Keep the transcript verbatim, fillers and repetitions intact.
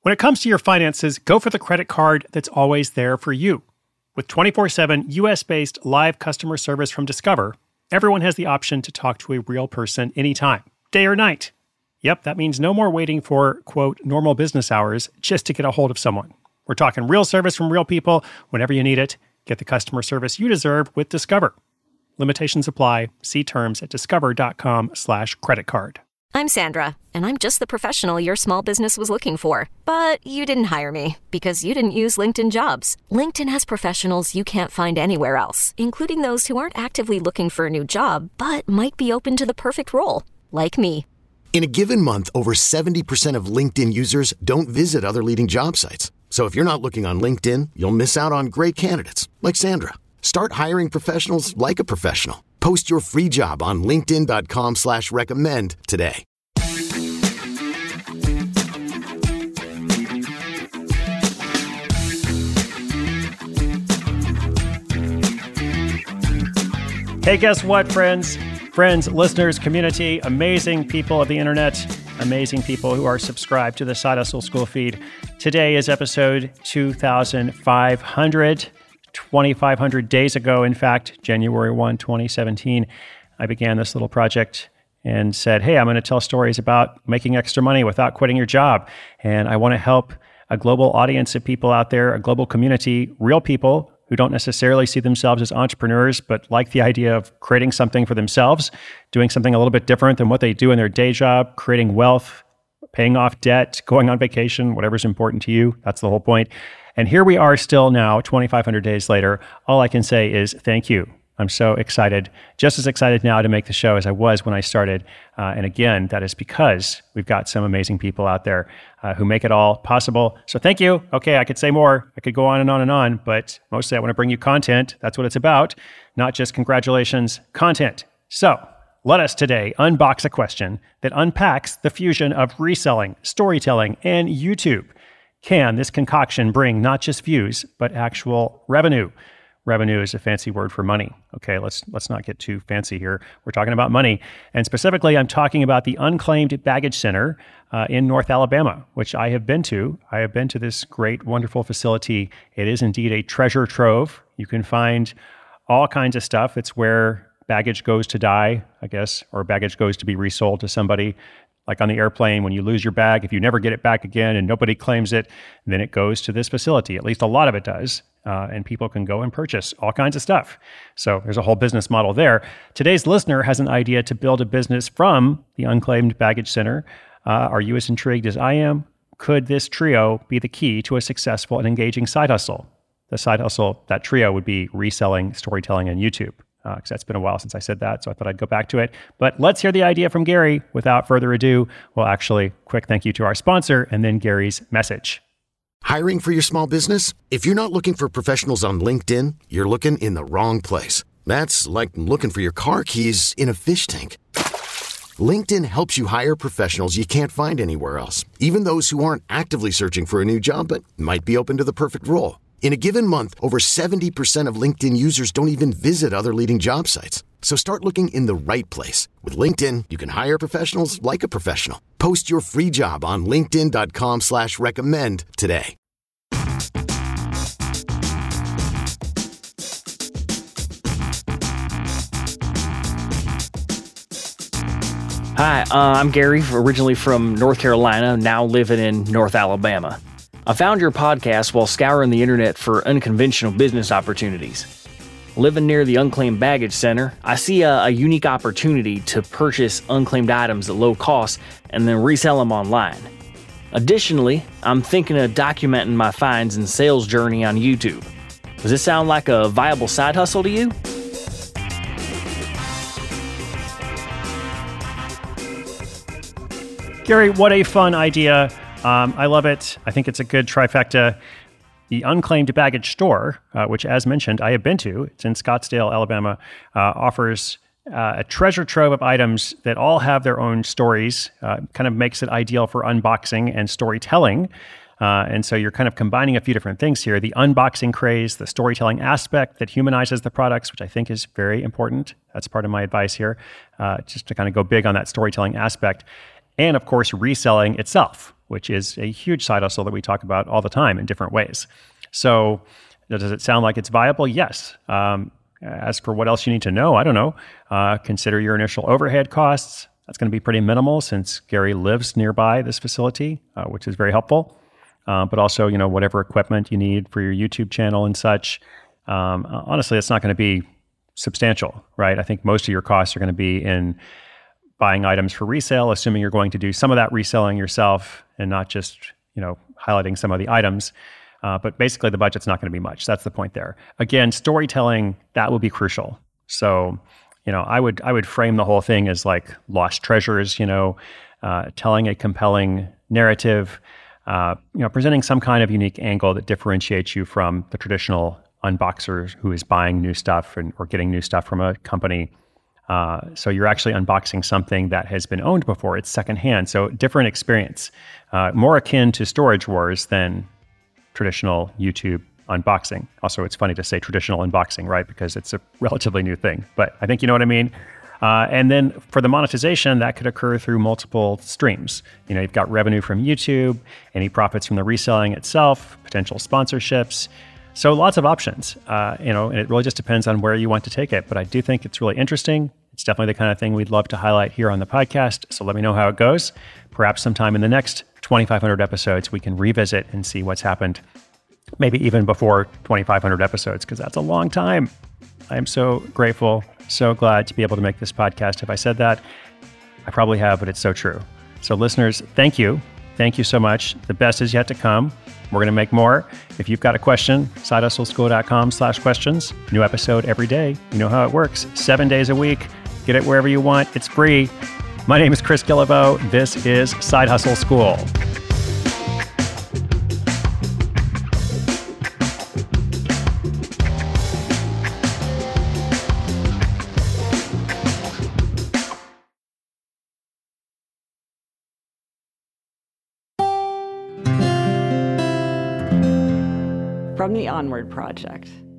When it comes to your finances, go for the credit card that's always there for you. With twenty-four seven U S-based live customer service from Discover, everyone has the option to talk to a real person anytime, day or night. Yep, that means no more waiting for, quote, normal business hours just to get a hold of someone. We're talking real service from real people whenever you need it. Get the customer service you deserve with Discover. Limitations apply. See terms at discover.com slash credit card. I'm Sandra, and I'm just the professional your small business was looking for. But you didn't hire me because you didn't use LinkedIn Jobs. LinkedIn has professionals you can't find anywhere else, including those who aren't actively looking for a new job, but might be open to the perfect role, like me. In a given month, over seventy percent of LinkedIn users don't visit other leading job sites. So if you're not looking on LinkedIn, you'll miss out on great candidates like Sandra. Start hiring professionals like a professional. Post your free job on linkedin.com slash recommend today. Hey, guess what, friends? Friends, listeners, community, amazing people of the internet, amazing people who are subscribed to the Side Hustle School feed. Today is episode two thousand five hundred. twenty-five hundred days ago, in fact, January first, twenty seventeen, I began this little project and said, hey, I'm going to tell stories about making extra money without quitting your job. And I want to help a global audience of people out there, a global community, real people who don't necessarily see themselves as entrepreneurs, but like the idea of creating something for themselves, doing something a little bit different than what they do in their day job, creating wealth, paying off debt, going on vacation, whatever's important to you. That's the whole point. And here we are still now, twenty-five hundred days later. All I can say is thank you. I'm so excited, just as excited now to make the show as I was when I started. Uh, and again, that is because we've got some amazing people out there uh, who make it all possible. So thank you. Okay, I could say more. I could go on and on and on, but mostly I want to bring you content. That's what it's about, not just congratulations, content. So let us today unbox a question that unpacks the fusion of reselling, storytelling, and YouTube. Can this concoction bring not just views, but actual revenue? Revenue is a fancy word for money. Okay, let's let's not get too fancy here. We're talking about money. And specifically, I'm talking about the Unclaimed Baggage Center uh, in North Alabama, which I have been to. I have been to this great, wonderful facility. It is indeed a treasure trove. You can find all kinds of stuff. It's where baggage goes to die, I guess, or baggage goes to be resold to somebody. Like on the airplane, when you lose your bag, if you never get it back again and nobody claims it, then it goes to this facility. At least a lot of it does. Uh, and people can go and purchase all kinds of stuff. So there's a whole business model there. Today's listener has an idea to build a business from the Unclaimed Baggage Center. Uh, are you as intrigued as I am? Could this trio be the key to a successful and engaging side hustle? The side hustle, that trio would be reselling, storytelling, and YouTube. Because uh, that's been a while since I said that, so I thought I'd go back to it. But let's hear the idea from Gary. Without further ado, well, actually, quick thank you to our sponsor, and then Gary's message. Hiring for your small business? If you're not looking for professionals on LinkedIn, you're looking in the wrong place. That's like looking for your car keys in a fish tank. LinkedIn helps you hire professionals you can't find anywhere else, even those who aren't actively searching for a new job but might be open to the perfect role. In a given month, over seventy percent of LinkedIn users don't even visit other leading job sites. So start looking in the right place. With LinkedIn, you can hire professionals like a professional. Post your free job on linkedin.com slash recommend today. Hi, uh, I'm Gary, originally from North Carolina, now living in North Alabama. I found your podcast while scouring the internet for unconventional business opportunities. Living near the Unclaimed Baggage Center, I see a, a unique opportunity to purchase unclaimed items at low cost and then resell them online. Additionally, I'm thinking of documenting my finds and sales journey on YouTube. Does this sound like a viable side hustle to you? Gary, what a fun idea. Um, I love it. I think it's a good trifecta. The Unclaimed Baggage Store, uh, which, as mentioned, I have been to, it's in Scottsdale, Alabama, uh, offers uh, a treasure trove of items that all have their own stories, uh, kind of makes it ideal for unboxing and storytelling. Uh, and so you're kind of combining a few different things here. The unboxing craze, the storytelling aspect that humanizes the products, which I think is very important. That's part of my advice here, uh, just to kind of go big on that storytelling aspect. And of course, reselling itself, which is a huge side hustle that we talk about all the time in different ways. So does it sound like it's viable? Yes. Um, as for what else you need to know, I don't know. Uh, consider your initial overhead costs. That's going to be pretty minimal since Gary lives nearby this facility, uh, which is very helpful. Uh, but also, you know, whatever equipment you need for your YouTube channel and such. Um, honestly, it's not going to be substantial, right? I think most of your costs are going to be in buying items for resale, assuming you're going to do some of that reselling yourself and not just, you know, highlighting some of the items. Uh, but basically, the budget's not going to be much. That's the point there. Again, storytelling, that will be crucial. So, you know, I would I would frame the whole thing as like lost treasures, you know, uh, telling a compelling narrative, uh, you know, presenting some kind of unique angle that differentiates you from the traditional unboxer who is buying new stuff and, or getting new stuff from a company. Uh, so you're actually unboxing something that has been owned before. It's secondhand. So different experience, uh, more akin to Storage Wars than traditional YouTube unboxing. Also, it's funny to say traditional unboxing, right? Because it's a relatively new thing, but I think you know what I mean. Uh, and then for the monetization, that could occur through multiple streams. You know, you've got revenue from YouTube, any profits from the reselling itself, potential sponsorships. So lots of options, uh, you know, and it really just depends on where you want to take it. But I do think it's really interesting. It's definitely the kind of thing we'd love to highlight here on the podcast. So let me know how it goes. Perhaps sometime in the next twenty-five hundred episodes, we can revisit and see what's happened, maybe even before twenty-five hundred episodes, because that's a long time. I am so grateful, so glad to be able to make this podcast. Have I said that? I probably have, but it's so true. So listeners, thank you. Thank you so much. The best is yet to come. We're going to make more. If you've got a question, side hustle school dot com slash questions. New episode every day. You know how it works. Seven days a week. Get it wherever you want. It's free. My name is Chris Guillebeau. This is Side Hustle School. From the Onward Project.